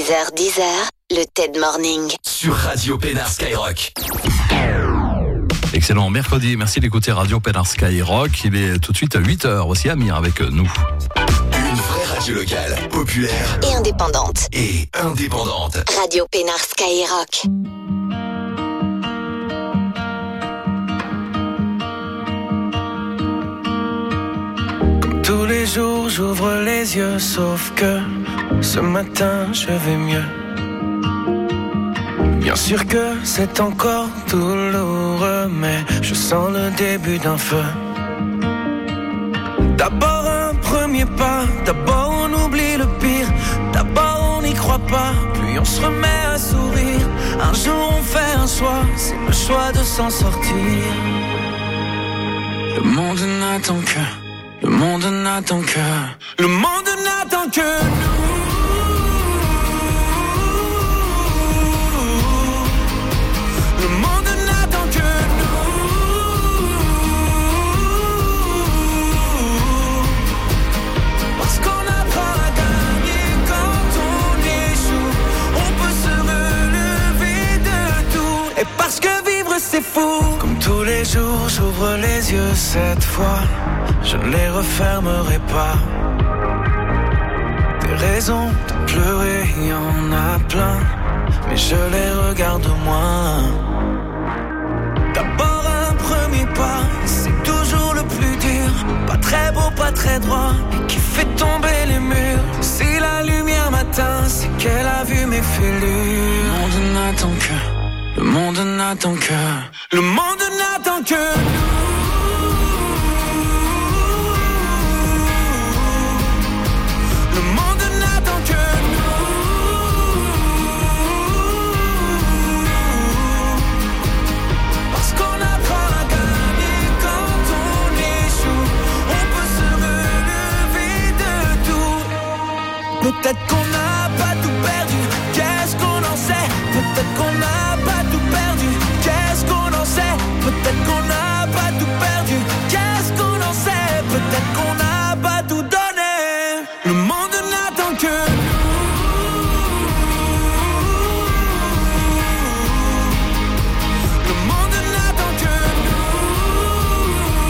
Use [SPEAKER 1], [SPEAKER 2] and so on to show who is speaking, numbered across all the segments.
[SPEAKER 1] 6h-10h, le TED Morning.
[SPEAKER 2] Sur Radio Pénard Skyrock.
[SPEAKER 3] Excellent mercredi, merci d'écouter Radio Pénard Skyrock. Il est tout de suite à 8h. Voici Amir avec nous.
[SPEAKER 2] Une vraie radio locale, populaire
[SPEAKER 1] Et indépendante.
[SPEAKER 2] Radio
[SPEAKER 1] Pénard Skyrock.
[SPEAKER 4] Comme tous les jours, j'ouvre les yeux, sauf que ce matin, je vais mieux. Bien sûr que c'est encore douloureux, mais je sens le début d'un feu. D'abord un premier pas, d'abord on oublie le pire, d'abord on n'y croit pas, puis on se remet à sourire. Un jour on fait un choix, c'est le choix de s'en sortir. Le monde n'attend que, le monde n'attend que, le monde n'attend que nous. Le monde n'attend que nous. Parce qu'on apprend à gagner quand on échoue. On peut se relever de tout. Et parce que vivre c'est fou. Comme tous les jours j'ouvre les yeux cette fois. Je ne les refermerai pas. Des raisons de pleurer, il y en a plein. Mais je les regarde moins. D'abord un premier pas, c'est toujours le plus dur. Pas très beau, pas très droit, mais qui fait tomber les murs. Si la lumière m'atteint, c'est qu'elle a vu mes fêlures. Le monde n'attend que, le monde n'attend que, le monde n'attend que nous. Le monde n'attend que nous. Parce qu'on apprend à gagner quand on échoue. On peut se relever de tout. Peut-être qu'on n'a pas tout perdu, qu'est-ce qu'on en sait? Peut-être qu'on n'a pas tout perdu, qu'est-ce qu'on en sait? Peut-être qu'on n'a pas tout perdu, qu'est-ce qu'on en sait? Peut-être qu'on n'a pas tout donné. Le monde n'attend que nous. Le monde n'attend que nous.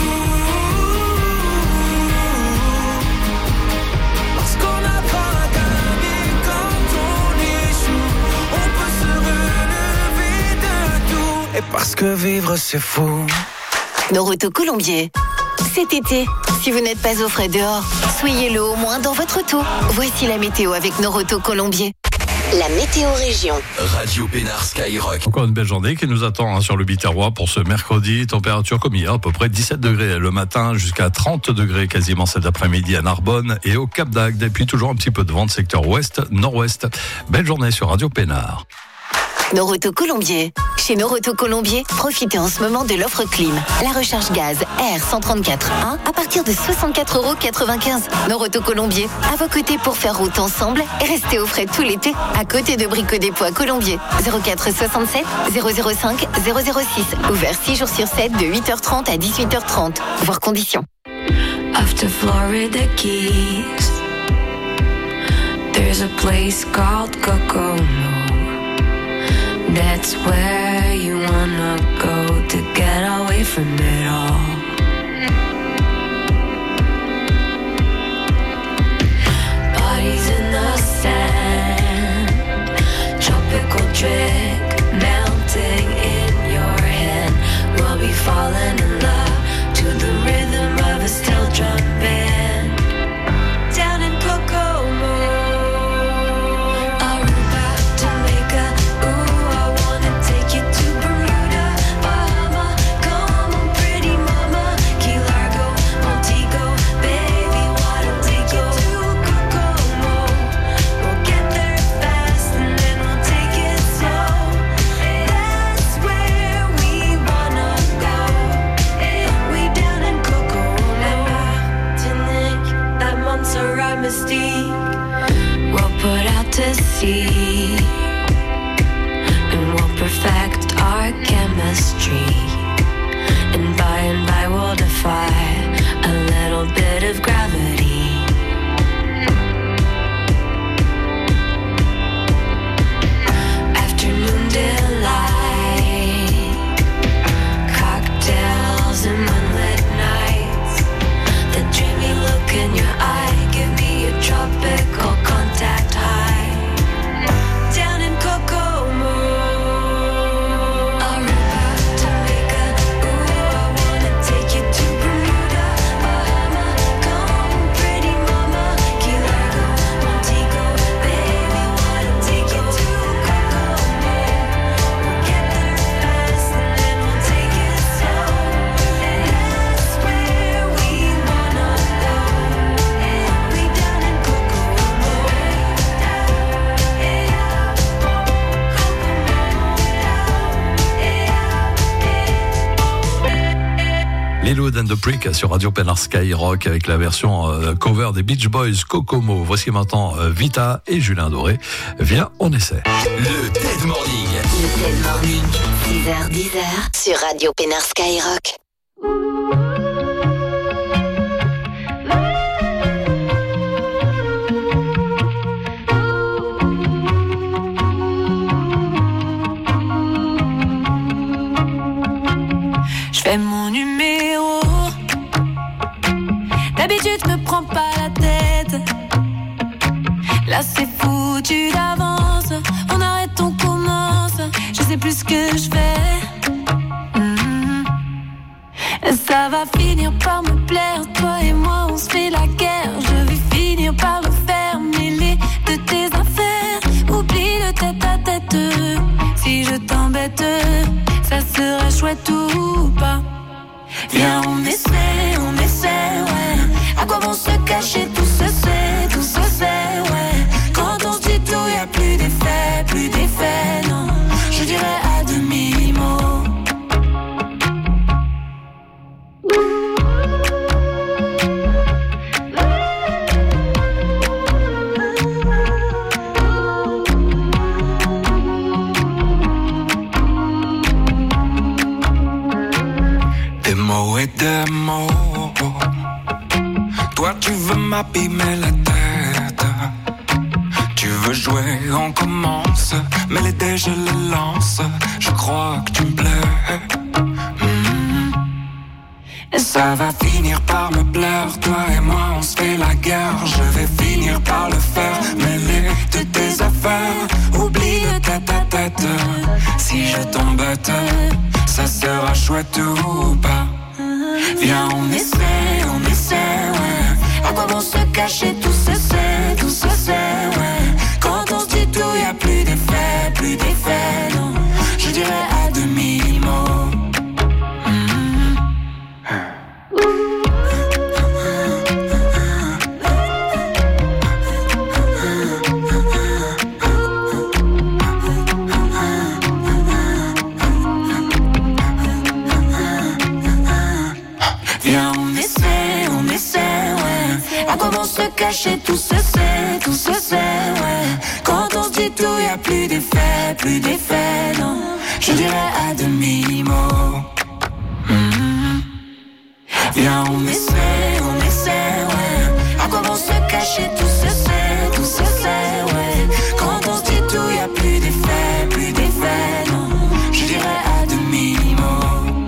[SPEAKER 4] Parce qu'on apprend à gagner quand on échoue. On peut se relever de tout. Et parce que vivre c'est fou.
[SPEAKER 1] Noroto Colombier. Cet été, si vous n'êtes pas au frais dehors, soyez-le au moins dans votre auto. Voici la météo avec Noroto Colombier. La météo région.
[SPEAKER 2] Radio Pénard Skyrock.
[SPEAKER 3] Encore une belle journée qui nous attend sur le Biterrois pour ce mercredi. Température comme hier, à peu près 17 degrés le matin, jusqu'à 30 degrés quasiment cet après-midi à Narbonne et au Cap d'Agde. Et puis toujours un petit peu de vent de secteur ouest, nord-ouest. Belle journée sur Radio Pénard.
[SPEAKER 1] Noroto Colombier. Chez Noroto Colombier, profitez en ce moment de l'offre clim. La recharge gaz R134.1 à partir de 64,95 €. Noroto Colombier, à vos côtés pour faire route ensemble et rester au frais tout l'été, à côté de Brico Dépôt Colombier. 04 67 005 006. Ouvert 6 jours sur 7 de 8h30 à 18h30. Voir conditions.
[SPEAKER 5] After Florida Keys, there's a place called Kokomo. That's where you wanna go to get away from it all. Bodies in the sand, tropical drink melting in your hand. We'll be falling in love to the rhythm of a steel drum band. Down in Kokomo, Aruba, Jamaica. Ooh, I wanna take you to Bermuda, Bahama. Come on, pretty
[SPEAKER 3] Lilo and the Prick sur Radio Pénard Skyrock avec la version cover des Beach Boys Kokomo. Voici maintenant Vita et Julien Doré. Viens, on essaie.
[SPEAKER 2] Le Dead Morning.
[SPEAKER 1] Le Dead Morning, 6h, 10h sur Radio Pénard Skyrock.
[SPEAKER 5] Je fais mon numéro. D'habitude, je me prends pas la tête. Là, c'est foutu d'avance. On arrête, on commence. Je sais plus ce que je fais. Ça va finir par me plaire. Toi et moi, on se fait la guerre. Je vais finir par le faire. Mêler de tes affaires. Oublie le tête à tête. Si je t'embête, ça sera chouette ou pas. Viens, on essaie, ouais. À quoi vont se cacher, tout se sait, ouais. Quand on se dit tout, y'a plus d'effet, non. Je dirais à demi-mot.
[SPEAKER 4] Des mots et des mots. Toi tu veux m'abîmer la tête. Tu veux jouer, on commence. Mais les dés je les lance. Je crois que tu me plais. Ça va finir par me plaire. Toi et moi on se fait la guerre. Je vais finir par le faire. Mêler de tes affaires. Oublie le tête à tête. Si je t'embête, ça sera chouette ou pas. Viens, on essaie, ouais. À quoi vont se cacher, tout se sait, ouais. Quand on se dit tout, y'a plus d'effet, non. Je dirais à demi-mot. Viens, on essaie, ouais. À quoi vont se cacher, tout se sait, ouais. Quand on se dit tout, y'a plus d'effet, non. Je dirais à demi-mot. Viens, on essaie, ouais. À quoi vont se cacher, tout se sait, ouais. Quand on se dit tout, y'a plus d'effet, non. Je dirais à demi-mot.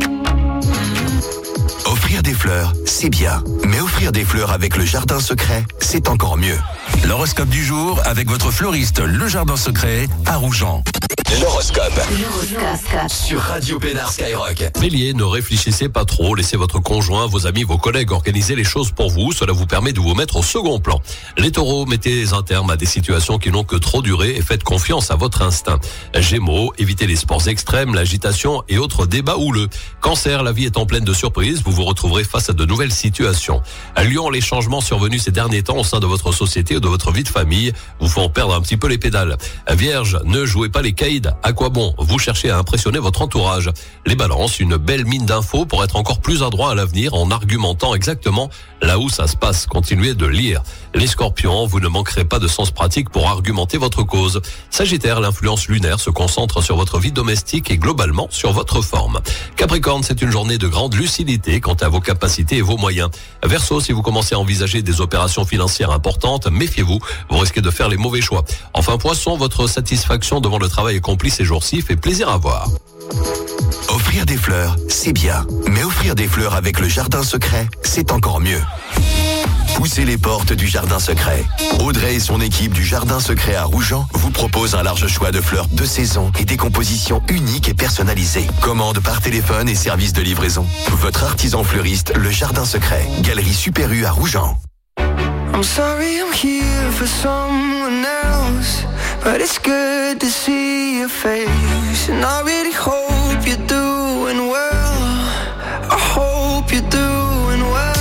[SPEAKER 2] Offrir des fleurs, c'est bien. Mais offrir des fleurs avec le Jardin Secret, c'est encore mieux. L'horoscope du jour avec votre fleuriste Le Jardin Secret à Rougeant. L'horoscope. Sur Radio Pénard Skyrock.
[SPEAKER 6] Bélier, ne réfléchissez pas trop, laissez votre conjoint, vos amis, vos collègues organiser les choses pour vous, cela vous permet de vous mettre au second plan. Les taureaux, mettez un terme à des situations qui n'ont que trop duré et faites confiance à votre instinct. Gémeaux, évitez les sports extrêmes, l'agitation et autres débats houleux. Cancer, la vie est en pleine de surprises, vous vous retrouverez face à de nouvelles situations. À Lion, les changements survenus ces derniers temps au sein de votre société ou de votre vie de famille vous font perdre un petit peu les pédales. Vierge, ne jouez pas les caïds. À quoi bon? Vous cherchez à impressionner votre entourage. Les balances, une belle mine d'infos pour être encore plus adroit à l'avenir en argumentant exactement là où ça se passe. Continuez de lire. Les scorpions, vous ne manquerez pas de sens pratique pour argumenter votre cause. Sagittaire, l'influence lunaire se concentre sur votre vie domestique et globalement sur votre forme. Capricorne, c'est une journée de grande lucidité quant à vos capacités et vos moyens. Verseau, si vous commencez à envisager des opérations financières importantes, méfiez-vous, vous risquez de faire les mauvais choix. Enfin Poisson, votre satisfaction devant le travail accompli ces jours-ci fait plaisir à voir.
[SPEAKER 2] Offrir des fleurs, c'est bien. Mais offrir des fleurs avec le Jardin Secret, c'est encore mieux. Poussez les portes du Jardin Secret. Audrey et son équipe du Jardin Secret à Rougeant vous proposent un large choix de fleurs de saison et des compositions uniques et personnalisées. Commande par téléphone et service de livraison. Votre artisan fleuriste, le Jardin Secret. Galerie Super U à Rougeant.
[SPEAKER 4] I'm sorry I'm here for someone else, but it's good to see your face. And I really hope you're doing well. I hope you're doing well.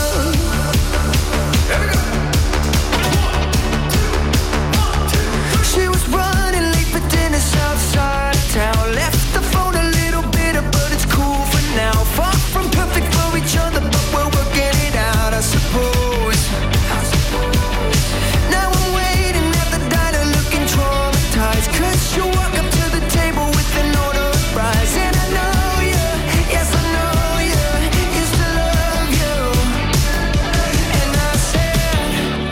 [SPEAKER 4] She was running late for dinner south side of town. Left the phone a little bitter, but it's cool for now. Far from perfect for each other,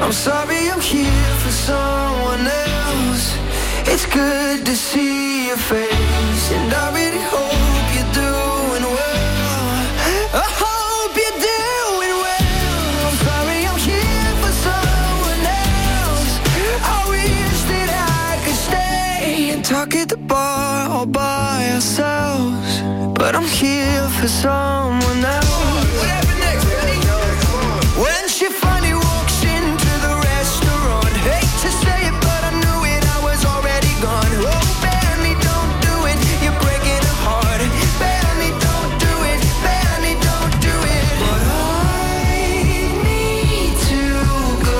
[SPEAKER 4] I'm sorry I'm here for someone else. It's good to see your face, and I really hope you're doing well. I hope you're doing well. I'm sorry I'm here for someone else. I wish that I could stay and talk at the bar all by ourselves, but I'm here for someone else. What happened next? Ready? When she finally walks into the restaurant, hate to say it, but I knew it, I was already gone. Oh, Benny, don't do it, you're breaking her heart. Benny, don't do it, Benny, don't do it. But I need to go.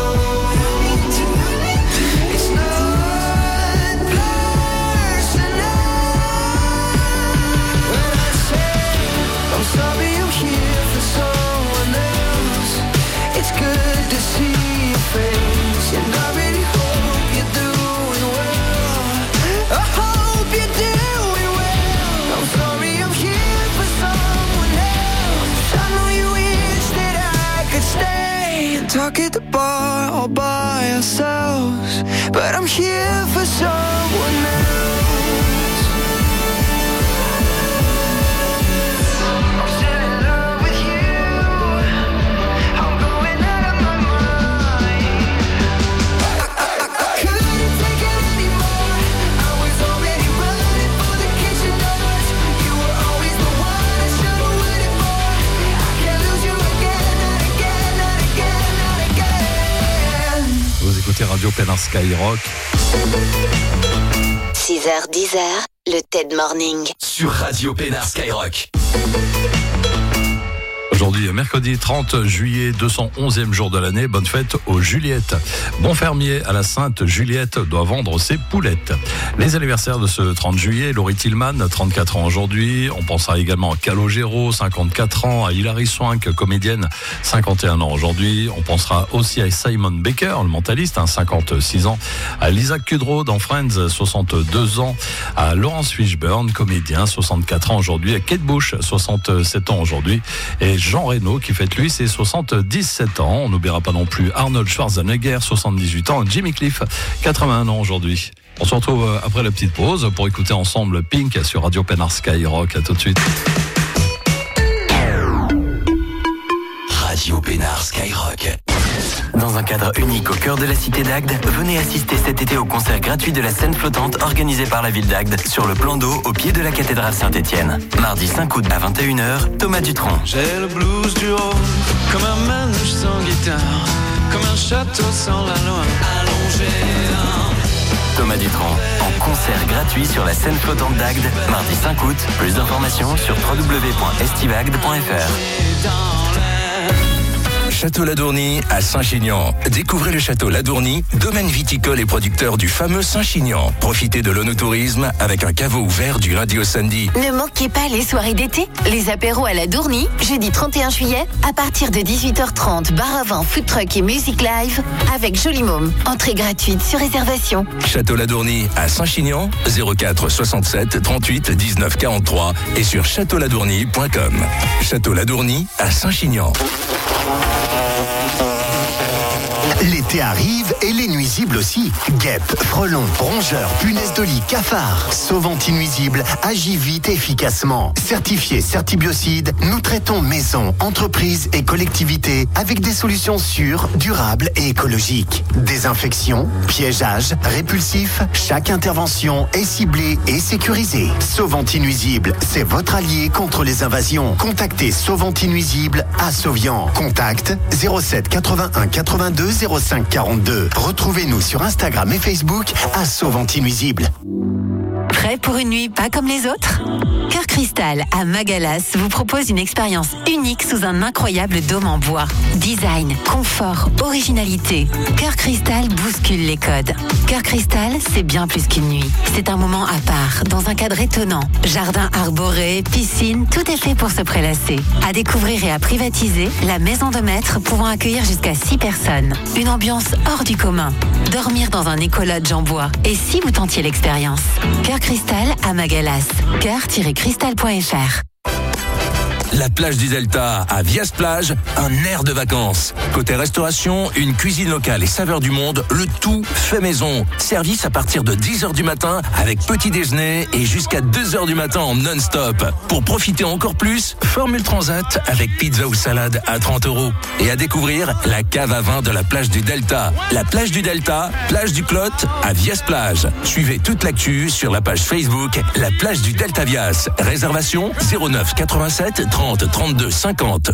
[SPEAKER 4] It's not personal. When I say I'm sorry I'm here for someone else, it's good to see your face, and I really hope you're doing well. I hope you're doing well. I'm sorry I'm here for someone else. I know you wish that I could stay and talk at the bar all by ourselves, but I'm here for someone else. I'm still in love with you. I'm going out of my mind. I couldn't take it anymore. I was already running for the kitchen doors. You were always the one I should've waited for. I can't lose you again, not again, not again, not again.
[SPEAKER 3] Vous écoutez Radio Pénard Skyrock.
[SPEAKER 1] 6h, 10h, le TED Morning.
[SPEAKER 2] Sur Radio Pénard Skyrock.
[SPEAKER 3] Aujourd'hui, mercredi 30 juillet, 211e jour de l'année. Bonne fête aux Juliettes. Bon fermier à la Sainte Juliette doit vendre ses poulettes. Les anniversaires de ce 30 juillet, Laurie Tillman, 34 ans aujourd'hui. On pensera également à Calogero, 54 ans, à Hilary Swank, comédienne, 51 ans aujourd'hui. On pensera aussi à Simon Baker, le mentaliste, 56 ans. À Lisa Kudrow dans Friends, 62 ans. À Laurence Fishburne, comédien, 64 ans aujourd'hui. À Kate Bush, 67 ans aujourd'hui. Et Jean Reno qui fête lui ses 77 ans. On n'oubliera pas non plus Arnold Schwarzenegger, 78 ans. Jimmy Cliff, 81 ans aujourd'hui. On se retrouve après la petite pause pour écouter ensemble Pink sur Radio Pénard Skyrock. À tout de suite.
[SPEAKER 2] Radio Pénard Skyrock.
[SPEAKER 7] Dans un cadre unique au cœur de la cité d'Agde, venez assister cet été au concert gratuit de la scène flottante organisé par la ville d'Agde sur le plan d'eau au pied de la cathédrale Saint-Étienne. Mardi 5 août à 21h, Thomas Dutronc.
[SPEAKER 4] J'ai le blues du haut, comme un manouche sans guitare, comme un château sans la loi, allongé.
[SPEAKER 7] Thomas Dutronc, en concert gratuit sur la scène flottante d'Agde, mardi 5 août. Plus d'informations sur www.estivagde.fr.
[SPEAKER 8] Château Ladourny à Saint-Chinian. Découvrez le château Ladourny, domaine viticole et producteur du fameux Saint-Chinian. Profitez de l'onotourisme avec un caveau ouvert du lundi au samedi.
[SPEAKER 1] Ne manquez pas les soirées d'été, les apéros à la Dourny, jeudi 31 juillet, à partir de 18h30, bar à vin, food truck et music live, avec Joli Môme. Entrée gratuite sur réservation.
[SPEAKER 8] Château Ladourny à Saint-Chinian, 04 67 38 19 43 et sur châteauladourny.com. Château Ladourny à Saint-Chinian.
[SPEAKER 9] L'été arrive et les nuisibles aussi. Guêpes, frelons, rongeurs, punaises de lit, cafards. Sauvante nuisible agit vite et efficacement. Certifié Certibiocide, nous traitons maisons, entreprises et collectivités avec des solutions sûres, durables et écologiques. Désinfection, piégeage, répulsif, chaque intervention est ciblée et sécurisée. Sauvante nuisible, c'est votre allié contre les invasions. Contactez Sauvante nuisible à Sauvian. Contact 07 81 82 05 42. Retrouvez-nous sur Instagram et Facebook à Sauvante Nuisible.
[SPEAKER 10] Prêt pour une nuit pas comme les autres ? Cœur Cristal à Magalas vous propose une expérience unique sous un incroyable dôme en bois. Design, confort, originalité. Cœur Cristal bouscule les codes. Cœur Cristal, c'est bien plus qu'une nuit. C'est un moment à part, dans un cadre étonnant. Jardin arboré, piscine, tout est fait pour se prélasser. À découvrir et à privatiser, la maison de maître pouvant accueillir jusqu'à 6 personnes. Une ambiance hors du commun. Dormir dans un écolodge en bois. Et si vous tentiez l'expérience ? Cœur Cristal à Magalas. Cœur-cristal.fr.
[SPEAKER 8] la plage du Delta à Vias Plage, un air de vacances. Côté restauration, une cuisine locale et saveurs du monde, le tout fait maison. Service à partir de 10h du matin avec petit déjeuner et jusqu'à 2h du matin en non-stop. Pour profiter encore plus, Formule Transat avec pizza ou salade à 30 €. Et à découvrir, la cave à vin de la plage du Delta. La plage du Delta, plage du Clot à Vias Plage. Suivez toute l'actu sur la page Facebook La plage du Delta Vias. Réservation 09 87 30 32 50.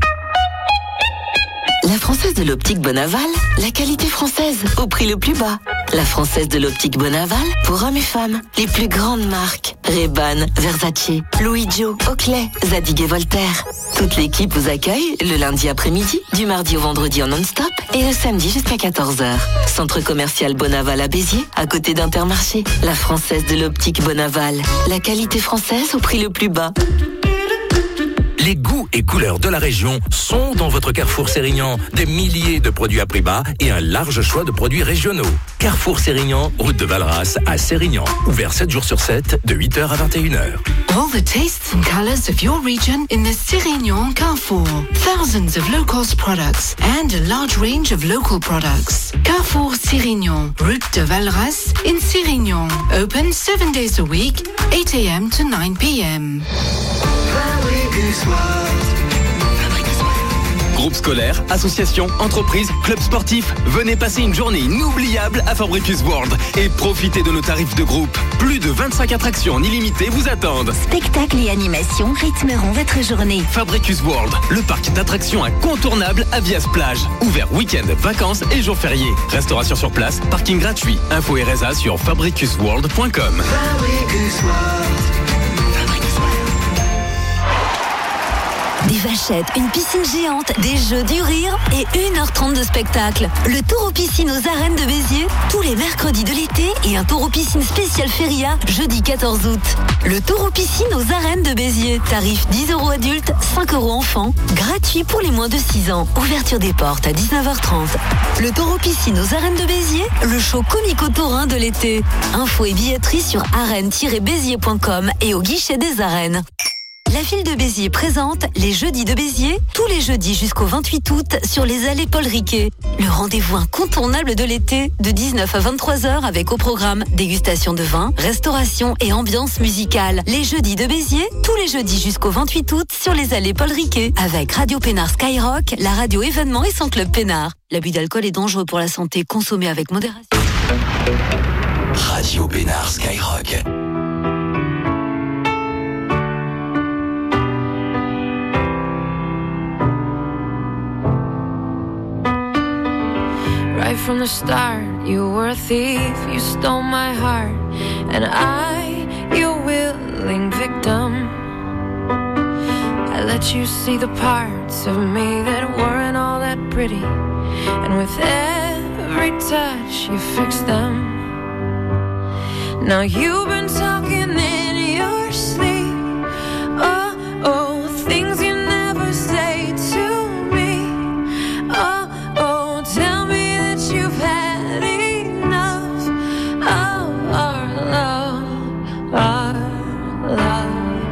[SPEAKER 1] La Française de l'Optique Bonaval, la qualité française au prix le plus bas. La Française de l'Optique Bonaval, pour hommes et femmes, les plus grandes marques. Ray-Ban, Versace, Louis Jo, Oakley, Zadig et Voltaire. Toute l'équipe vous accueille le lundi après-midi, du mardi au vendredi en non-stop et le samedi jusqu'à 14h. Centre commercial Bonaval à Béziers, à côté d'Intermarché. La Française de l'Optique Bonaval, la qualité française au prix le plus bas.
[SPEAKER 8] Les goûts et couleurs de la région sont dans votre Carrefour Sérignan. Des milliers de produits à prix bas et un large choix de produits régionaux. Carrefour Sérignan, route de Valras à Sérignan. Ouvert 7 jours sur 7, de 8h à 21h.
[SPEAKER 11] All the tastes and colors of your region in the Sérignan Carrefour. Thousands of low-cost products and a large range of local products. Carrefour Sérignan, route de Valras in Sérignan. Open 7 days a week, 8 a.m. to 9 p.m.
[SPEAKER 12] Groupe scolaire, association, entreprise, club sportif, venez passer une journée inoubliable à Fabricus World et profitez de nos tarifs de groupe. Plus de 25 attractions en illimité vous attendent.
[SPEAKER 13] Spectacles et animations rythmeront votre journée.
[SPEAKER 12] Fabricus World, le parc d'attractions incontournable à Vias Plage. Ouvert week-end, vacances et jours fériés. Restauration sur place, parking gratuit. Info RSA sur fabricusworld.com.
[SPEAKER 10] Des vachettes, une piscine géante, des jeux, du rire et 1h30 de spectacle. Le tour aux piscines aux arènes de Béziers, tous les mercredis de l'été et un tour aux piscines spécial Feria, jeudi 14 août. Le tour aux piscines aux arènes de Béziers, tarif 10 € adultes, 5 € enfants, gratuit pour les moins de 6 ans. Ouverture des portes à 19h30. Le tour aux piscines aux arènes de Béziers, le show comico-taurin de l'été. Info et billetterie sur arènes-béziers.com et au guichet des arènes. La ville de Béziers présente les Jeudis de Béziers, tous les jeudis jusqu'au 28 août sur les allées Paul Riquet. Le rendez-vous incontournable de l'été, de 19 à 23h avec au programme dégustation de vin, restauration et ambiance musicale. Les Jeudis de Béziers, tous les jeudis jusqu'au 28 août sur les allées Paul Riquet avec Radio Pénard Skyrock, la radio événement et son club Pénard. L'abus d'alcool est dangereux pour la santé, consommé avec modération.
[SPEAKER 2] Radio Pénard Skyrock.
[SPEAKER 5] Right from the start, you were a thief, you stole my heart, and I, your willing victim. I let you see the parts of me that weren't all that pretty, and with every touch you fixed them. Now you've been talking in your sleep, oh, oh, things you never say to me, oh, oh, tell me you've had enough of our love, our love.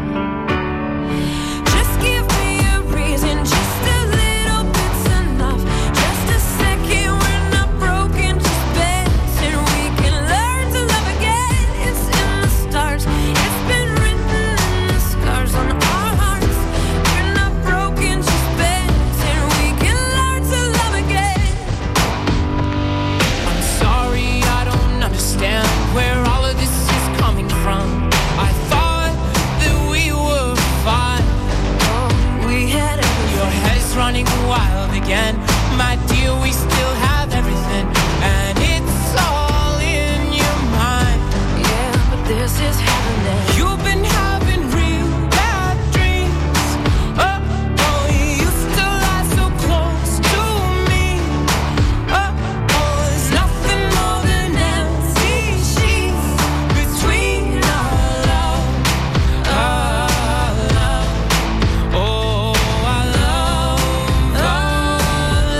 [SPEAKER 5] Just give me a reason, just a little bit's enough. Just a second, we're not broken, just bends, and we can learn to love again. It's in the stars, it's been written in the scars on our hearts. We're not broken, just bends, and we can learn to love again. Understand where all of this is coming from. I thought that we were fine. Oh, we had everything. Your head's running wild again. My dear, we still have everything, and it's all in your mind. Yeah, but this is happening. You've been having real bad dreams. Oh, oh, you used to lie so close to me. Oh, oh, there's nothing more than empty sheets between our love, our love. Oh, our love, our love.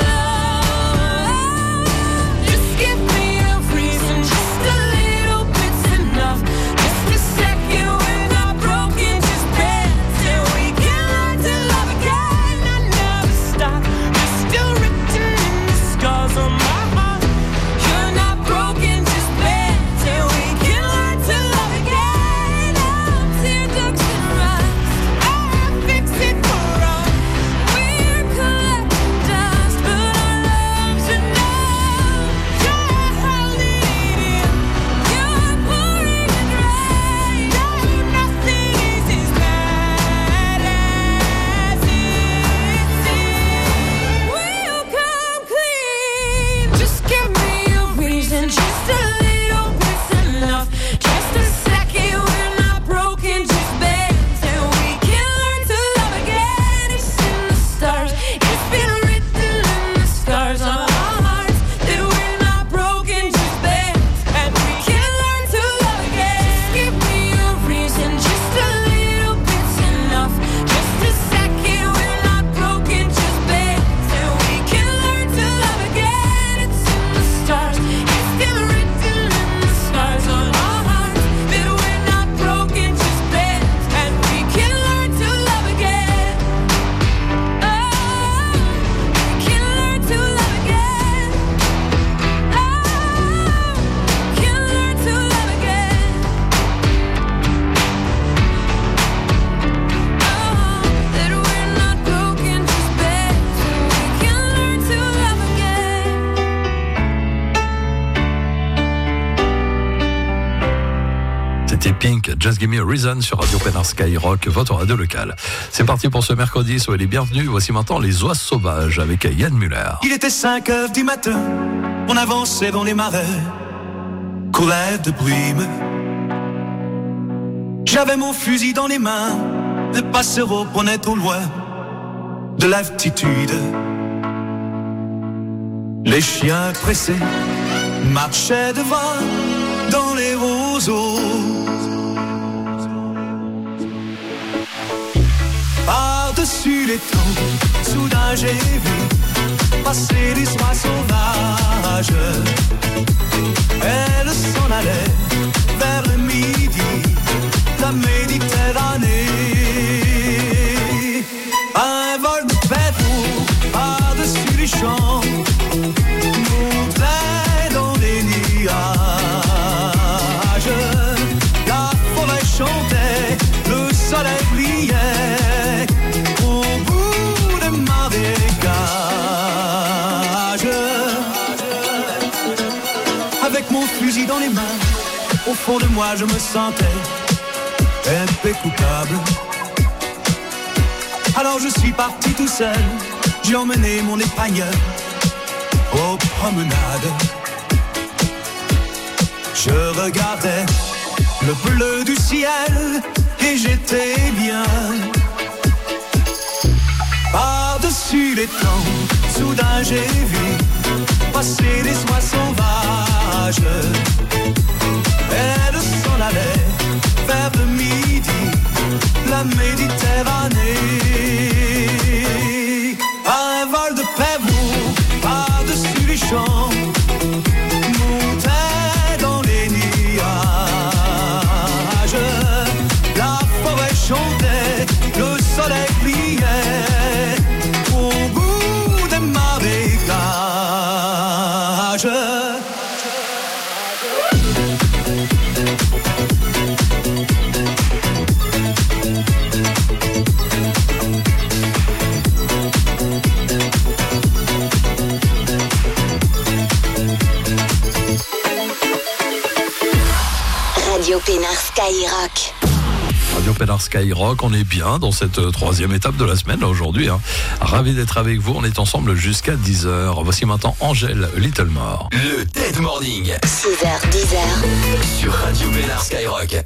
[SPEAKER 3] Floyd. Just Give Me a Reason sur Radio Pénard Skyrock, votre radio locale. C'est parti pour ce mercredi, soyez les bienvenus. Voici maintenant les oies sauvages avec Yann Muller.
[SPEAKER 14] Il était 5 heures du matin, on avançait dans les marais, courait de brume. J'avais mon fusil dans les mains, le passereau prenait au loin de l'altitude. Les chiens pressés marchaient devant dans les roseaux. Par-dessus les temps, soudain j'ai vu passer des oies sauvages. Elles s'en allaient vers le midi, la Méditerranée. Un vol de pèlerins par-dessus les champs montait dans les nuages. La forêt chantait, le soleil brillait au bout des marécages. Avec mon fusil dans les mains, au fond de moi je me sentais un peu coupable. Alors je suis parti tout seul, j'ai emmené mon épagneur aux promenades. Je regardais le bleu du ciel et j'étais bien. Par-dessus les temps, soudain j'ai vu passer des oies sauvages. Elles s'en allaient vers le midi, la Méditerranée. Un vol de pèlerins par-dessus les champs montait dans les nuages. La forêt chantait, le soleil brillait au bout des marécages.
[SPEAKER 1] Radio Pénard Skyrock.
[SPEAKER 3] Radio Pénard Skyrock, on est bien dans cette troisième étape de la semaine là, aujourd'hui. Ravi d'être avec vous, on est ensemble jusqu'à 10h. Voici maintenant Angèle Littlemore.
[SPEAKER 2] Le Dead Morning.
[SPEAKER 1] 6h, 10h.
[SPEAKER 2] Sur Radio Pénard Skyrock.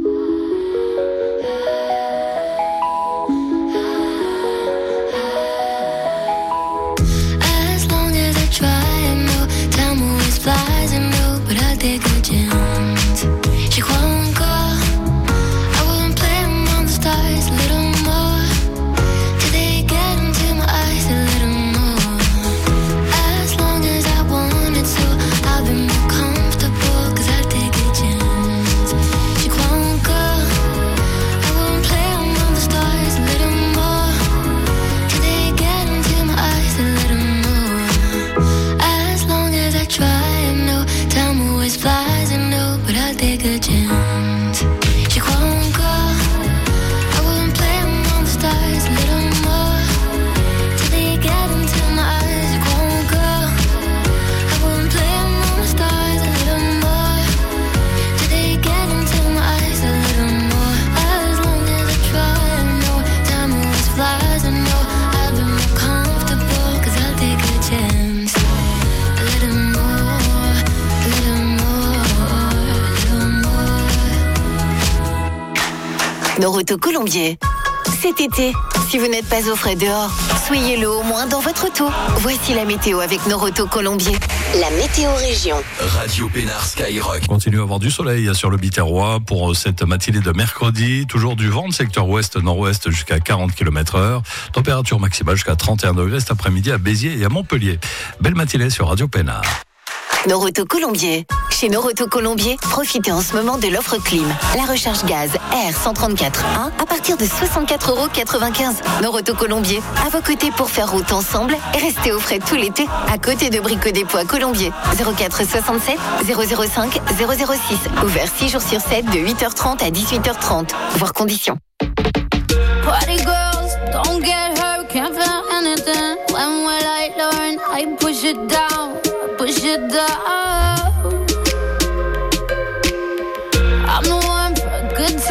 [SPEAKER 5] As long as I try, I know time always flies, I know, but I'll take a chance. J'y crois encore, I wouldn't play among the stars a little more, till they get into my eyes a little more. As long as I want it, so I'll be more comfortable, 'cause I'll take a chance. J'y crois encore, I wouldn't play among the stars a little more, till they get into my eyes a little more. As long as I try, I know time always flies, I know, but I'll take a chance. J'y crois encore, I wouldn't play among the stars a little more, till they get into my eyes. J'y crois encore, I wouldn't play among the stars a little more, till they get into my eyes a little more. As long as I try, I know time always flies, I know I'll be more comfortable, 'cause I'll take a chance. A little more, a little more, a little more.
[SPEAKER 1] Noroto Colombier. Cet été, si vous n'êtes pas au frais dehors, soyez-le au moins dans votre auto. Voici la météo avec Noroto Colombier. La météo région.
[SPEAKER 2] Radio Pénard Skyrock.
[SPEAKER 3] On continue à avoir du soleil sur le Biterrois pour cette matinée de mercredi. Toujours du vent de secteur ouest-nord-ouest jusqu'à 40 km/h. Température maximale jusqu'à 31 degrés cet après-midi à Béziers et à Montpellier. Belle matinée sur Radio Pénard.
[SPEAKER 1] Noroto Colombier. Chez Noroto Colombier, profitez en ce moment de l'offre clim. La recharge gaz R134.1 à partir de 64,95 €. Noroto Colombier, à vos côtés pour faire route ensemble et rester au frais tout l'été. À côté de Brico Dépôt à Colombier. 04 67 005 006. Ouvert 6 jours sur 7 de 8h30 à 18h30. Voir conditions.
[SPEAKER 5] Party girls, don't get hurt, can't feel anything. When will I learn? I push it down, push it down. I'm the one for a good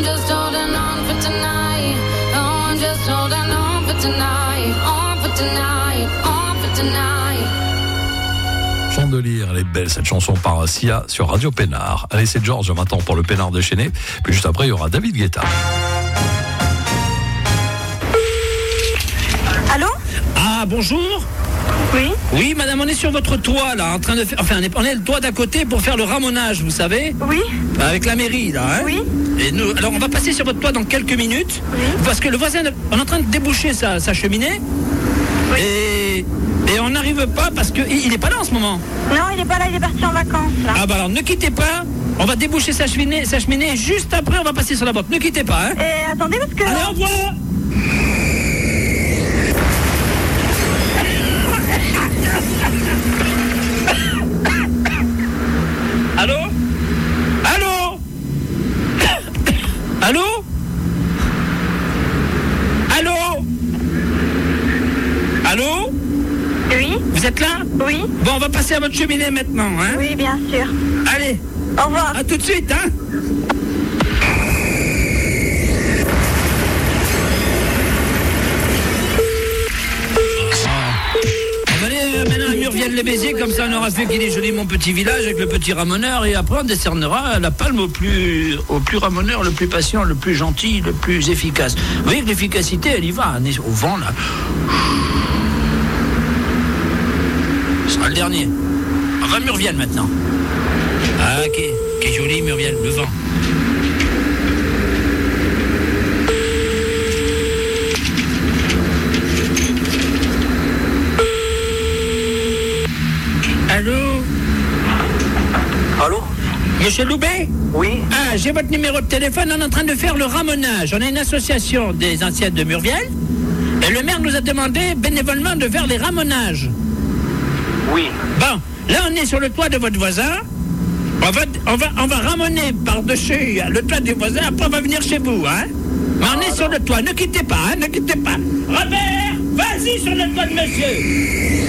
[SPEAKER 5] I'm just holding on for tonight. Oh, I'm just holding on for tonight. On for tonight. On for tonight.
[SPEAKER 3] Chandelier, elle est belle cette chanson par Sia sur Radio Pénard. Allez, c'est George maintenant pour le Pénard déchaîné. Puis juste après, il y aura David Guetta.
[SPEAKER 15] Allô?
[SPEAKER 16] Ah, bonjour.
[SPEAKER 15] Oui.
[SPEAKER 16] Oui, madame, on est sur votre toit, là, en train de faire... Enfin, on est le toit d'à côté pour faire le ramonage, vous savez?
[SPEAKER 15] Oui.
[SPEAKER 16] Avec la mairie, là, hein?
[SPEAKER 15] Oui.
[SPEAKER 16] Et nous, alors, on va passer sur votre toit dans quelques minutes.
[SPEAKER 15] Oui.
[SPEAKER 16] Parce que le voisin, on est en train de déboucher sa cheminée.
[SPEAKER 15] Oui.
[SPEAKER 16] Et on n'arrive pas parce qu'il n'est pas là en ce moment.
[SPEAKER 15] Non, il n'est pas là, il est parti en vacances, là.
[SPEAKER 16] Ah, bah alors, ne quittez pas. On va déboucher sa cheminée et juste après, on va passer sur la botte. Ne quittez pas, hein?
[SPEAKER 15] Et attendez, parce que...
[SPEAKER 16] Allez, au revoir. Allô? Allô? Allô? Allô? Allô?
[SPEAKER 15] Oui.
[SPEAKER 16] Vous êtes là?
[SPEAKER 15] Oui.
[SPEAKER 16] Bon, on va passer à votre cheminée maintenant, hein?
[SPEAKER 15] Oui, bien sûr.
[SPEAKER 16] Allez.
[SPEAKER 15] Au revoir.
[SPEAKER 16] À tout de suite, hein? Maintenant à Murvienne-les-Béziers, comme ça on aura fait qu'il est joli mon petit village avec le petit ramoneur et après on décernera la palme au plus ramoneur, le plus patient, le plus gentil, le plus efficace. Vous voyez que l'efficacité elle y va, on est au vent là. Ce sera le dernier. On va Murvienne maintenant. Ah qui joli Murvienne, le vent. Allô?
[SPEAKER 17] Allô?
[SPEAKER 16] Monsieur Loubet?
[SPEAKER 17] Oui.
[SPEAKER 16] Ah, j'ai votre numéro de téléphone, on est en train de faire le ramonage. On est une association des anciennes de Murviel. Et le maire nous a demandé bénévolement de faire les ramonages.
[SPEAKER 17] Oui.
[SPEAKER 16] Bon, là on est sur le toit de votre voisin. On va ramoner par-dessus le toit du voisin, après on va venir chez vous, hein? Mais on est sur le toit, ne quittez pas, hein, ne quittez pas. Robert, vas-y sur le toit de monsieur.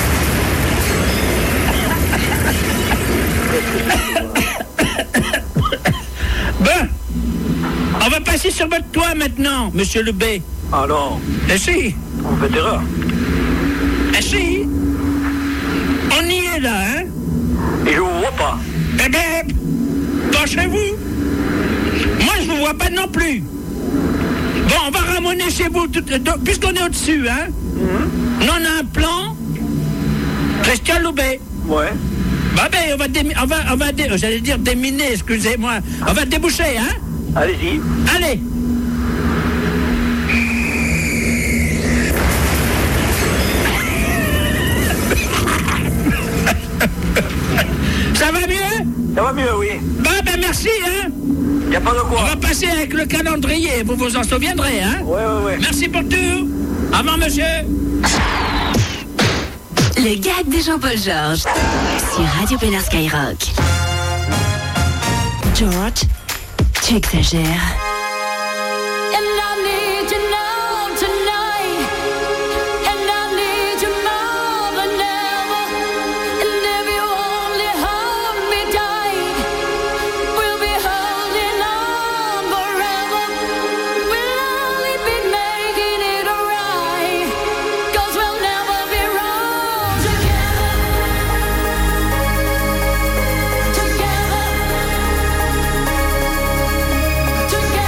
[SPEAKER 16] Bon, on va passer sur votre toit maintenant, monsieur le B.
[SPEAKER 17] Alors?
[SPEAKER 16] Eh si.
[SPEAKER 17] On fait erreur.
[SPEAKER 16] Eh si. On y est là, hein?
[SPEAKER 17] Et je vous vois pas.
[SPEAKER 16] Eh bien, penchez-vous. Moi, je vous vois pas non plus. Bon, on va ramoner chez vous, puisqu'on est au-dessus, hein? On a un plan. Christian Loubet.
[SPEAKER 17] Ouais.
[SPEAKER 16] Bah ben, j'allais dire déminer, excusez-moi. On va déboucher, hein?
[SPEAKER 17] Allez-y.
[SPEAKER 16] Allez. Ça va mieux?
[SPEAKER 17] Ça va mieux, oui.
[SPEAKER 16] Bah ben merci, hein?
[SPEAKER 17] Y a pas de quoi.
[SPEAKER 16] On va passer avec le calendrier, vous vous en souviendrez, hein?
[SPEAKER 17] Ouais.
[SPEAKER 16] Merci pour tout. Avant, monsieur.
[SPEAKER 10] Le gag de Jean-Paul Georges sur Radio Pénard Skyrock. George, tu exagères.
[SPEAKER 5] Together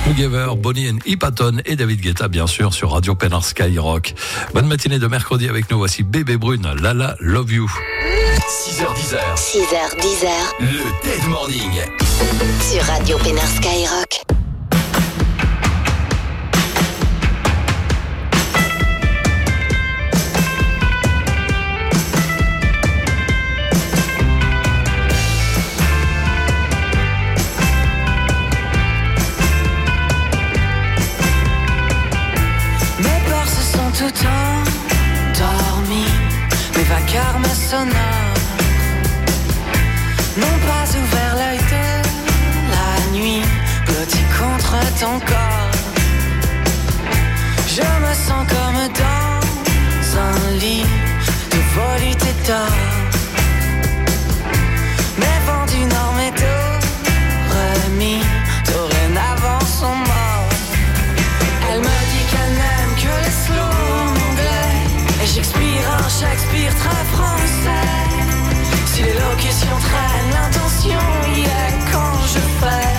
[SPEAKER 3] Together, Bonnie and Ippaton et David Guetta, bien sûr, sur Radio Pénard Skyrock. Bonne matinée de mercredi avec nous. Voici Bébé Brune, Lala Love You.
[SPEAKER 2] 6h10.
[SPEAKER 1] 6h10.
[SPEAKER 2] Le Dead Morning.
[SPEAKER 1] Sur Radio Pénard Skyrock.
[SPEAKER 5] Tout endormi, mes vacarmes sonores n'ont pas ouvert l'œil de la nuit, blotti contre ton corps. Je me sens comme dans un lit de volute d'or. Mes vents du nord, mes remis, dorénavant sont morts. Elle me dit qu'elle n'aime que les slow anglais, et j'expire un Shakespeare très français. Si l'élocution traîne, l'intention y est quand je fais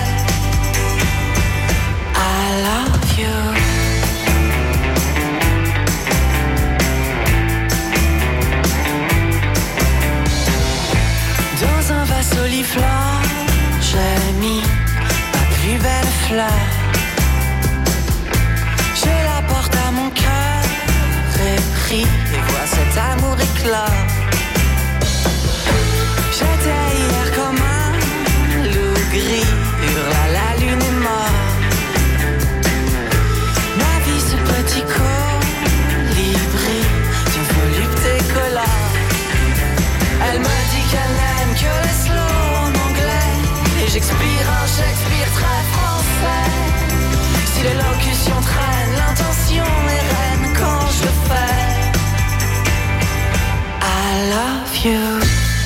[SPEAKER 5] I love you. Dans un vase oliflant, j'ai mis ma plus belle fleur. Je la porte à mon cœur et prie et vois cet amour éclore. J'étais hier comme un loup gris, hurle la lune est morte. Ma vie ce petit colibri d'une volupté colore. Elle me dit qu'elle n'aime que les slow en anglais, et j'expire un Shakespeare très français. Si l'élocution traîne, l'intention est reine quand je fais I love you.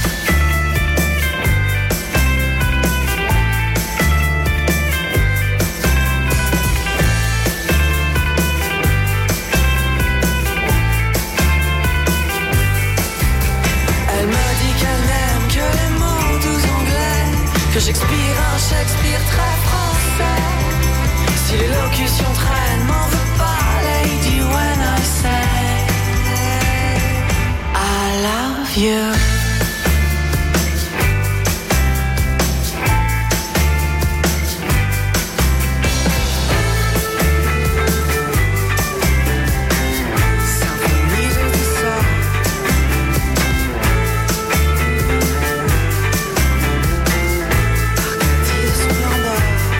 [SPEAKER 5] Elle me dit qu'elle n'aime que les mots doux anglais, que j'expire un Shakespeare très français. Si l'élocution traîne, m'en veux pas, lady, when I say I love you. Symphonie de douceur. Arcadie de splendeur.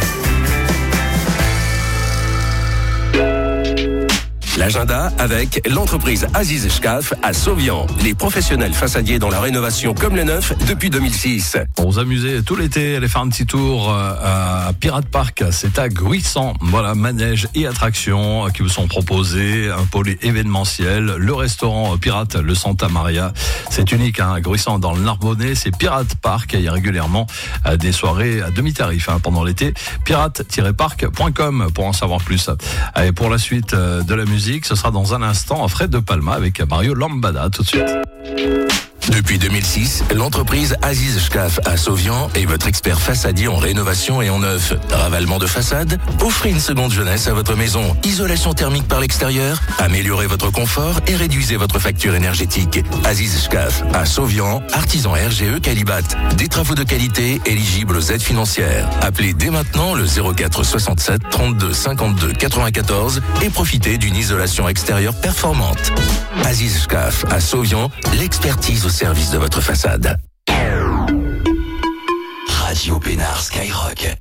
[SPEAKER 8] L'agenda avec l'entreprise Aziz Shkaf à Sauvian. Les professionnels façadiers dans la rénovation comme le neuf depuis 2006.
[SPEAKER 3] Pour vous amuser tout l'été, allez faire un petit tour à Pirate Park. C'est à Gruissant. Voilà, manège et attractions qui vous sont proposés. Un pôle événementiel. Le restaurant Pirate, le Santa Maria. C'est unique, hein, à Gruissant dans le Narbonnais. C'est Pirate Park. Il y a régulièrement des soirées à demi-tarif pendant l'été. pirate-park.com pour en savoir plus. Allez, pour la suite de la musique, ce sera dans un instant à Fred de Palma avec Mario Lambada. Tout de suite.
[SPEAKER 8] Depuis 2006, l'entreprise Aziz Shkaf à Sauvian est votre expert façadier en rénovation et en neuf. Ravalement de façade, offrez une seconde jeunesse à votre maison. Isolation thermique par l'extérieur, améliorez votre confort et réduisez votre facture énergétique. Aziz Shkaf à Sauvian, artisan RGE Calibat. Des travaux de qualité éligibles aux aides financières. Appelez dès maintenant le 04 67 32 52 94 et profitez d'une isolation extérieure performante. Aziz Shkaf à Sauvian, l'expertise au service de votre façade.
[SPEAKER 2] Radio Pénard Skyrock.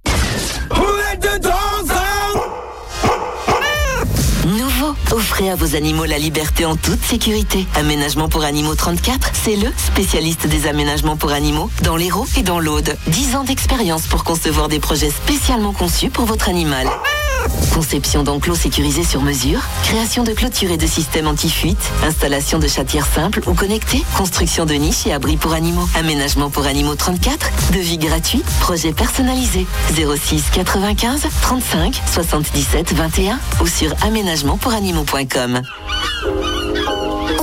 [SPEAKER 1] Nouveau, offrez à vos animaux la liberté en toute sécurité. Aménagement pour animaux 34, c'est le spécialiste des aménagements pour animaux dans l'Hérault et dans l'Aude. 10 ans d'expérience pour concevoir des projets spécialement conçus pour votre animal. Conception d'enclos sécurisés sur mesure, création de clôtures et de systèmes anti-fuite, installation de chatières simples ou connectées, construction de niches et abris pour animaux. Aménagement pour animaux 34, devis gratuit, projet personnalisé. 06 95 35 77 21 ou sur aménagementpouranimaux.com.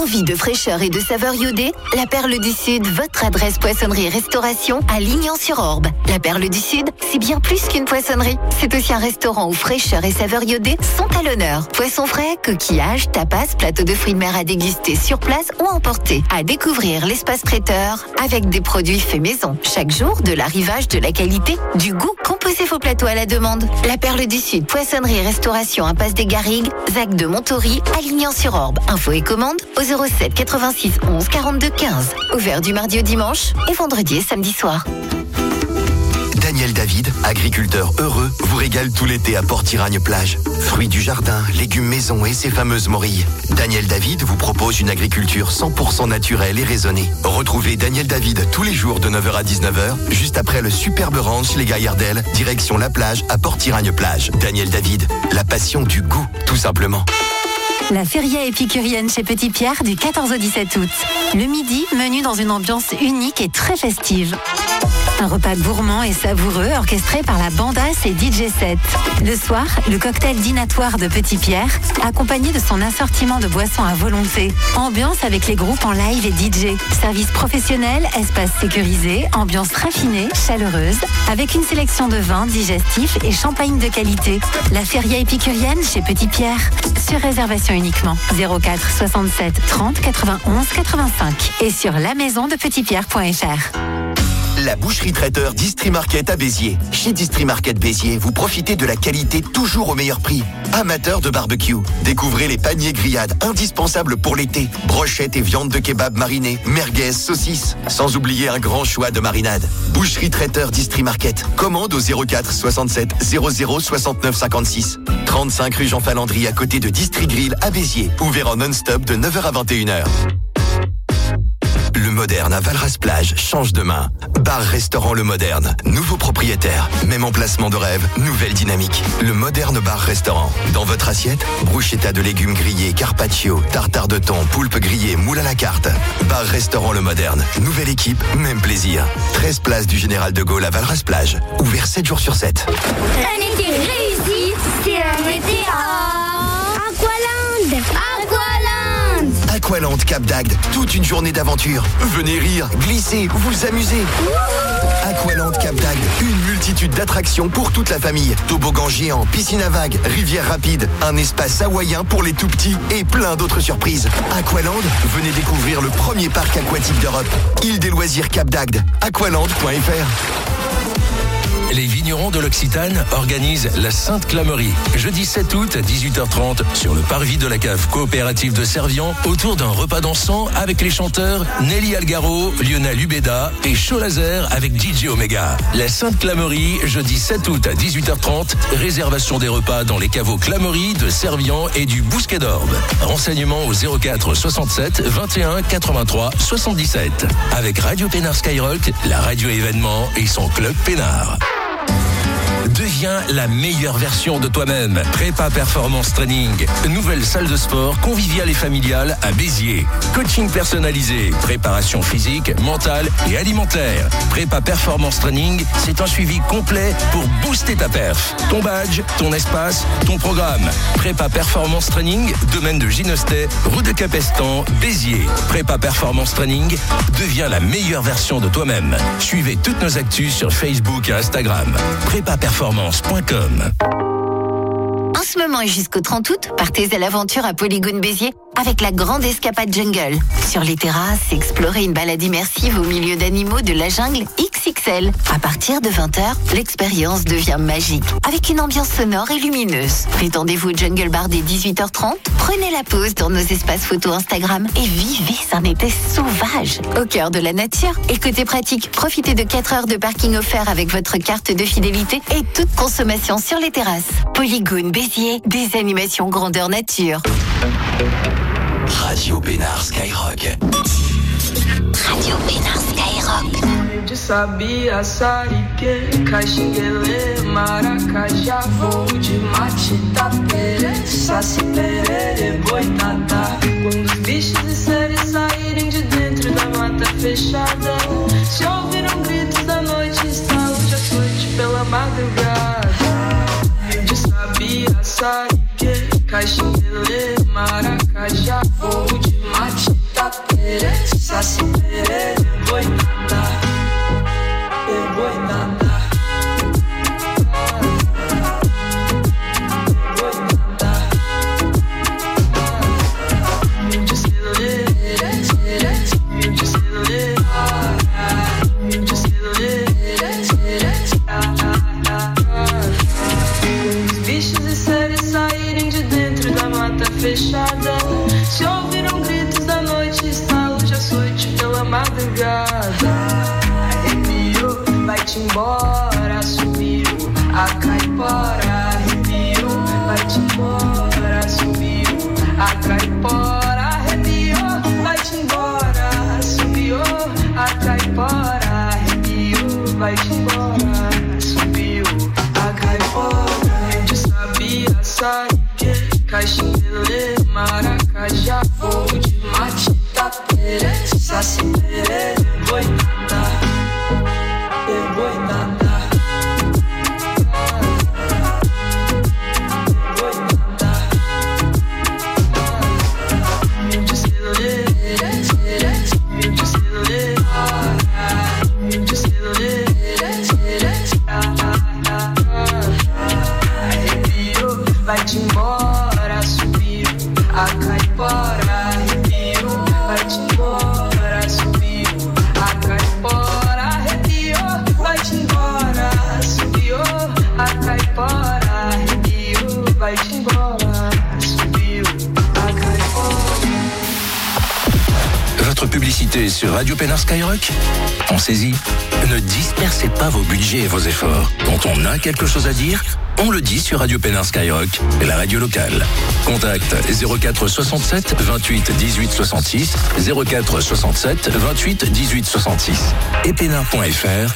[SPEAKER 1] Envie de fraîcheur et de saveur iodée? La Perle du Sud, votre adresse poissonnerie-restauration à Lignan-sur-Orbe. La Perle du Sud, c'est bien plus qu'une poissonnerie. C'est aussi un restaurant où fraîcheur et saveur iodée sont à l'honneur. Poissons frais, coquillages, tapas, plateaux de fruits de mer à déguster sur place ou à emporter. À découvrir l'espace traiteur avec des produits faits maison. Chaque jour, de l'arrivage, de la qualité, du goût. Composez vos plateaux à la demande. La Perle du Sud, poissonnerie-restauration, impasse des Garrigues, Zac de Montory, à Lignan-sur-Orbe. Info et commande au 07 86 11 42 15. Ouvert du mardi au dimanche et vendredi et samedi soir.
[SPEAKER 2] Daniel David, agriculteur heureux, vous régale tout l'été à Port-Tiragne-Plage. Fruits du jardin, légumes maison et ses fameuses morilles. Daniel David vous propose une agriculture 100% naturelle et raisonnée. Retrouvez Daniel David tous les jours de 9h à 19h, juste après le superbe ranch Les Gaillardelles, direction la plage à Port-Tiragne-Plage. Daniel David, la passion du goût, tout simplement.
[SPEAKER 10] La feria épicurienne chez Petit Pierre du 14 au 17 août. Le midi, menu dans une ambiance unique et très festive. Un repas gourmand et savoureux orchestré par la bandasse et DJ set. Le soir, le cocktail dînatoire de Petit Pierre, accompagné de son assortiment de boissons à volonté. Ambiance avec les groupes en live et DJ. Service professionnel, espace sécurisé, ambiance raffinée, chaleureuse, avec une sélection de vins, digestifs et champagne de qualité. La feria épicurienne chez Petit Pierre. Sur réservation uniquement. 04 67 30 91 85. Et sur lamaisondepetitpierre.fr.
[SPEAKER 2] La boucherie traiteur Distrimarket à Béziers. Chez Distrimarket Béziers, vous profitez de la qualité toujours au meilleur prix. Amateurs de barbecue, découvrez les paniers grillades indispensables pour l'été. Brochettes et viandes de kebab marinées, merguez, saucisses. Sans oublier un grand choix de marinades. Boucherie traiteur Distrimarket. Commande au 04 67 00 69 56. 35 rue Jean Falandry à côté de Distri Grill à Béziers. Ouvert en non-stop de 9h à 21h. Le Moderne à Valras-Plage change de main. Bar-restaurant Le Moderne. Nouveau propriétaire. Même emplacement de rêve. Nouvelle dynamique. Le Moderne bar-restaurant. Dans votre assiette, bruschetta de légumes grillés, carpaccio, tartare de thon, poulpe grillé, moule à la carte. Bar-restaurant Le Moderne. Nouvelle équipe, même plaisir. 13 places du Général de Gaulle à Valras-Plage. Ouvert 7 jours sur 7.
[SPEAKER 18] Un été réussi, c'est un été à Aqualand.
[SPEAKER 2] Aqualand Cap d'Agde, toute une journée d'aventure. Venez rire, glisser, vous amuser. Aqualand Cap d'Agde, une multitude d'attractions pour toute la famille. Toboggan géant, piscine à vagues, rivière rapide, un espace hawaïen pour les tout petits et plein d'autres surprises. Aqualand, venez découvrir le premier parc aquatique d'Europe. Île des loisirs Cap d'Agde, aqualand.fr.
[SPEAKER 8] Les vignerons de l'Occitane organisent la Sainte Clamerie. Jeudi 7 août à 18h30 sur le parvis de la cave coopérative de Servian, autour d'un repas dansant avec les chanteurs Nelly Algaro, Lionel Ubeda et Show Laser avec DJ Omega. La Sainte Clamerie, jeudi 7 août à 18h30, réservation des repas dans les caveaux Clamerie de Servian et du Bousquet d'Orbe. Renseignements au 04 67 21 83 77. Avec Radio Pénard Skyrock, la radio événement et son club Pénard. Deviens la meilleure version de toi-même. Prépa Performance Training. Nouvelle salle de sport conviviale et familiale à Béziers. Coaching personnalisé, préparation physique, mentale et alimentaire. Prépa Performance Training, c'est un suivi complet pour booster ta perf. Ton badge, ton espace, ton programme. Prépa Performance Training, domaine de Ginestet, rue de Capestan, Béziers. Prépa Performance Training, deviens la meilleure version de toi-même. Suivez toutes nos actus sur Facebook et Instagram. prépaperformance.com.
[SPEAKER 1] En ce moment et jusqu'au 30 août, partez à l'aventure à Polygone Béziers avec la grande escapade jungle. Sur les terrasses, explorez une balade immersive au milieu d'animaux de la jungle XXL. À partir de 20h, l'expérience devient magique avec une ambiance sonore et lumineuse. Détendez-vous au Jungle Bar dès 18h30, prenez la pause dans nos espaces photos Instagram et vivez un été sauvage au cœur de la nature. Et côté pratique, profitez de 4 heures de parking offert avec votre carte de fidélité et toute consommation sur les terrasses. Polygone Béziers, des animations grandeur nature.
[SPEAKER 2] Radio Pénard Skyrock.
[SPEAKER 1] Radio Pénard Skyrock.
[SPEAKER 4] De sabia, sarique, caxinguele, maracajá, voo de mate, tapere, saci, perere, boitatá. Quando os bichos e seres saírem de dentro da mata fechada, se ouviram gritos da noite, estalos de açoite pela madrugada. De sabia, sarique, caxinguele, maracajá, voo de mate, Só se querer, eu vou encantar. Eu vou encantar.
[SPEAKER 19] Fechada, se ouviram gritos da noite, está hoje açoite pela madrugada. Arrepiou, vai-te embora, subiu a caipora. Arrepiou, vai-te embora, subiu a caipora. Arrepiou, vai-te embora, subiu a caipora. Arrepiou, vai-te embora, subiu a caipora. De sabia, sai. Caxinguele, Maracajá, voo de Matita Pérez, Saci Perê, eu vou encantar, eu vou encantar. Vai-te embora, subiu a caipora. Arrepiou, vai-te embora, subiu a caipora. Arrepiou, vai-te embora, subiu a caipora. Arrepiou, vai-te embora, subiu a caipora.
[SPEAKER 8] Votre publicité sur Radio Pénard Skyrock? Pensez-y. Ne dispersez pas vos budgets et vos efforts. Quand on a quelque chose à dire, on le dit sur Radio Pénard Skyrock, la radio locale. Contact 04 67 28 18 66, 04 67 28 18 66 et pénard.fr,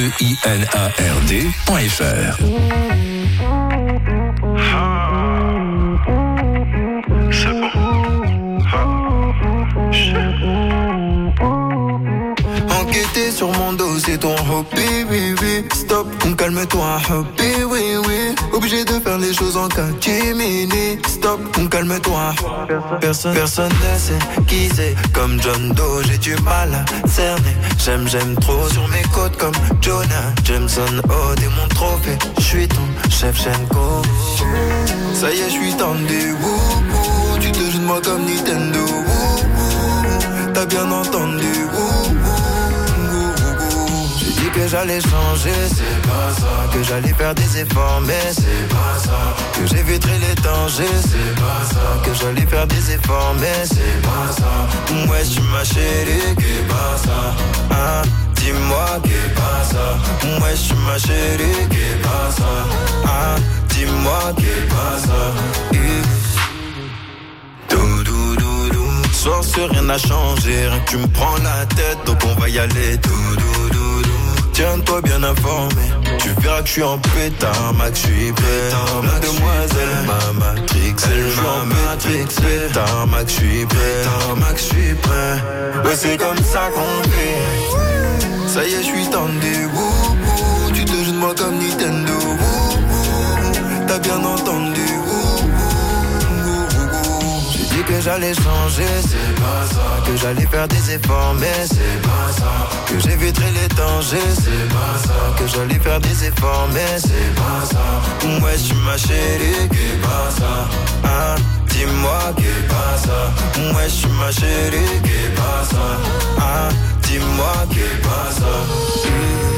[SPEAKER 8] PEINARD.fr.
[SPEAKER 20] Enquêter sur mon dos, c'est ton hobby, oui, oui. Stop, calme-toi, hobby, oui, oui. Obligé de faire les choses en catimini. Stop, calme-toi. Personne ne sait qui c'est. Comme John Doe, j'ai du mal à cerner. J'aime trop sur mes côtes comme Jonah Jameson. Oh, t'es mon trophée. J'suis ton chef Shenko. Ça y est, j'suis tendu. Tu te joues de moi comme Nintendo. T'as bien entendu. Que j'allais changer, c'est pas ça. Que j'allais faire des efforts, mais c'est pas ça. Que j'éviterai les dangers, c'est pas ça. Que j'allais faire des efforts, mais c'est pas ça. Ouais, tu ma chérie, qu'est pas ça. Hein, dis-moi, qu'est pas ça. Ouais, tu ma chérie, qu'est pas ça. Hein, dis-moi, qu'est pas ça. Soir sur rien n'a changé, rien que tu me prends la tête, donc on va y aller. Tiens-toi bien informé, tu verras que je suis en pétard, Max, je suis prêt. Mademoiselle, ma Matrix, elle m'a Matrix, pétard, Max, je suis prêt. Max, je suis prêt. Ouais, c'est comme ça qu'on fait. Ça y est, je suis tendu. Tu te joues de moi comme Nintendo. T'as bien entendu. Que j'allais changer, c'est pas ça. Que j'allais faire des efforts, mais c'est pas ça. Que j'éviterai les dangers, c'est pas ça. Que j'allais faire des efforts, mais c'est pas ça. Ouais, tu ma chérie, qu'est pas ça. Hein, dis-moi, qu'est pas ça. Ouais, tu ma chérie, qu'est pas ça. Hein, dis-moi, qu'est pas ça.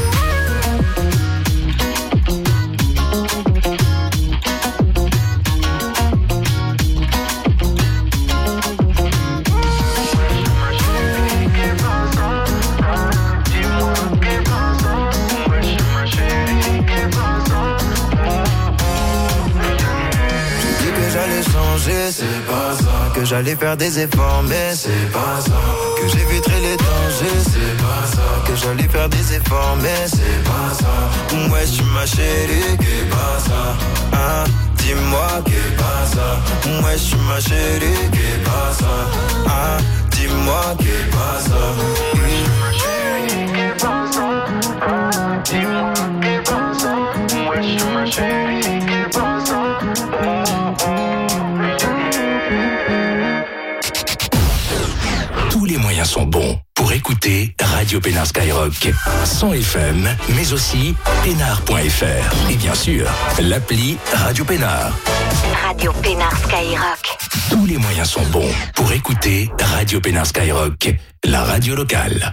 [SPEAKER 20] C'est pas ça. Que j'allais faire des efforts, mais c'est pas ça. Que j'éviterai les dangers, c'est pas ça. Que j'allais faire des efforts, mais c'est pas ça. Ouais, tu ma chérie, qu'est pas ça. Hein, dis-moi, qu'est pas ça. Ouais, tu ma chérie, qu'est pas ça. Hein, dis-moi, qu'est pas ça. Dis-moi, qu'est pas ça. Ouais, tu ma chérie, qu'est pas ça. Tous les moyens sont bons
[SPEAKER 8] écoutez Radio Pénard Skyrock. 100 FM, mais aussi pénard.fr. Et bien sûr, l'appli Radio Pénard.
[SPEAKER 13] Radio Pénard Skyrock.
[SPEAKER 8] Tous les moyens sont bons pour écouter Radio Pénard Skyrock, la radio locale.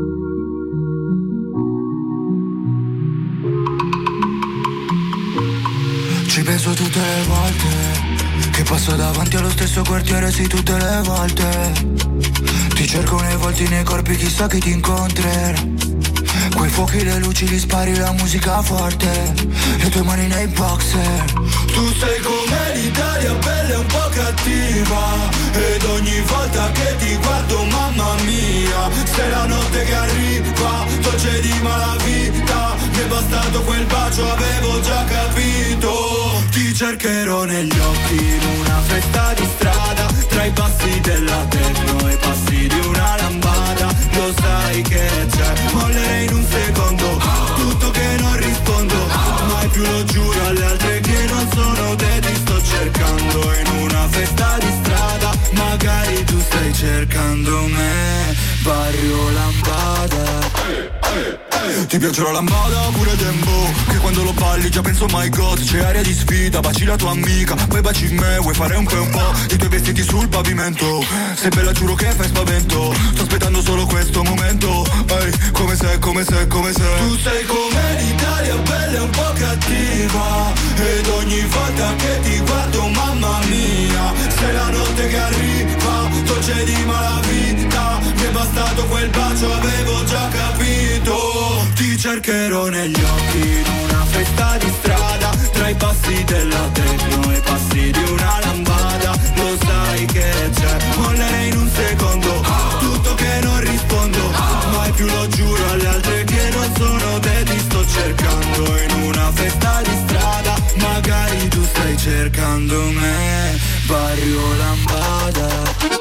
[SPEAKER 20] Ci penso tutte le volte che passo davanti allo stesso quartiere, sì, tutte le volte. Ti cerco nei volti, nei corpi, chissà che ti incontrerò. Quei fuochi, le luci, li spari, la musica forte, le tue mani nei boxer. Tu sei come l'Italia, bella e un po' cattiva, ed ogni volta che ti guardo, mamma mia, sei la notte che arriva, dolce di malavita. Mi è bastato quel bacio, avevo già capito. Ti cercherò negli occhi in una festa di strada, tra i passi della techno e i passi di una lambada. Lo sai che c'è, mollerei in un secondo, tutto che non rispondo, mai più lo giuro alle altre che non sono te. Ti sto cercando in una festa di strada, magari tu stai cercando me, Barrio Lambada. Ti piace la lambada oppure Dembo? Che quando lo balli già penso my god, c'è aria di sfida, baci la tua amica, poi baci me, vuoi fare un po' i tuoi vestiti sul pavimento. Sei bella, giuro che fai spavento, sto aspettando solo questo momento. Ehi, come sei, come sei, come sei. Tu sei come l'Italia, bella e un po' cattiva, ed ogni volta che ti guardo, mamma mia, sei la notte che arriva, dolce di malavita. Mi è bastato quel bacio, avevo già capito. Ti cercherò negli occhi in una festa di strada, tra i passi della techno e i passi di una lambada. Lo sai che c'è, mollerei in un secondo, tutto che non rispondo, mai più lo giuro alle altre che non sono te. Ti sto cercando in una festa di strada, magari tu stai cercando me, Barrio Lambada.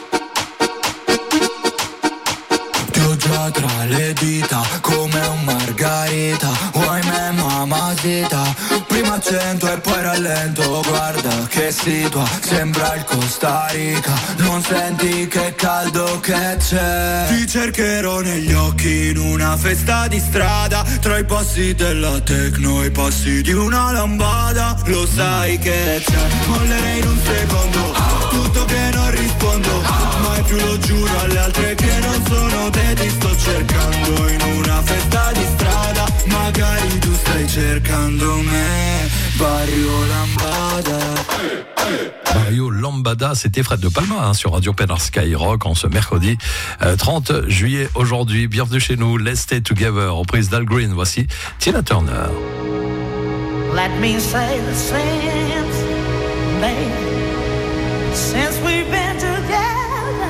[SPEAKER 20] Tra le dita come un margarita, vuoi me mamacita, prima accento e poi rallento, guarda che situa, sembra il Costa Rica, non senti che caldo che c'è. Ti cercherò negli occhi in una festa di strada, tra i passi della techno e i passi di una lambada. Lo sai che c'è, mollerei in un secondo, tutto che non rispondo, mai più lo giuro alle altre che non sono te. Ti sto cercando in una festa di strada, magari tu stai cercando me, Barrio Lambada.
[SPEAKER 3] Barrio Lambada, c'était Fred de Palma sur Radio Pénard Skyrock en ce mercredi 30 juillet aujourd'hui. Bienvenue chez nous, Let's Stay Together, reprise d'Al Green. Voici Tina Turner.
[SPEAKER 4] Let me say the same thing. Since we've been together,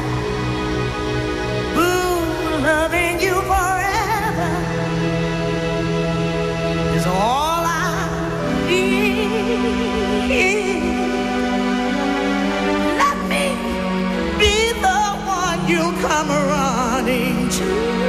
[SPEAKER 4] ooh, loving you forever is all I need. Let me be the one you come running to.